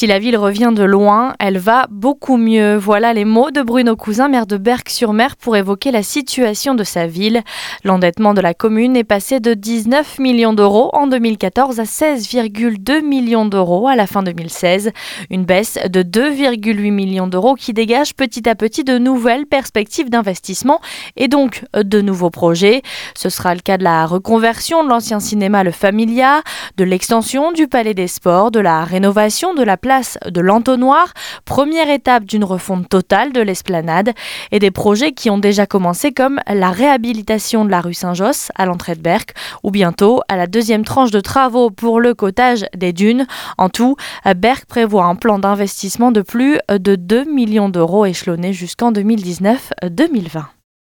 Si la ville revient de loin, elle va beaucoup mieux. Voilà les mots de Bruno Cousin, maire de Berck-sur-Mer, pour évoquer la situation de sa ville. L'endettement de la commune est passé de 19 millions d'euros en 2014 à 16,2 millions d'euros à la fin 2016. Une baisse de 2,8 millions d'euros qui dégage petit à petit de nouvelles perspectives d'investissement et donc de nouveaux projets. Ce sera le cas de la reconversion de l'ancien cinéma Le Familia, de l'extension du Palais des Sports, de la rénovation de la place de l'Entonnoir, première étape d'une refonte totale de l'esplanade, et des projets qui ont déjà commencé comme la réhabilitation de la rue Saint-Josse à l'entrée de Berck ou bientôt à la deuxième tranche de travaux pour le cotage des dunes. En tout, Berck prévoit un plan d'investissement de plus de 2 millions d'euros échelonné jusqu'en 2019-2020.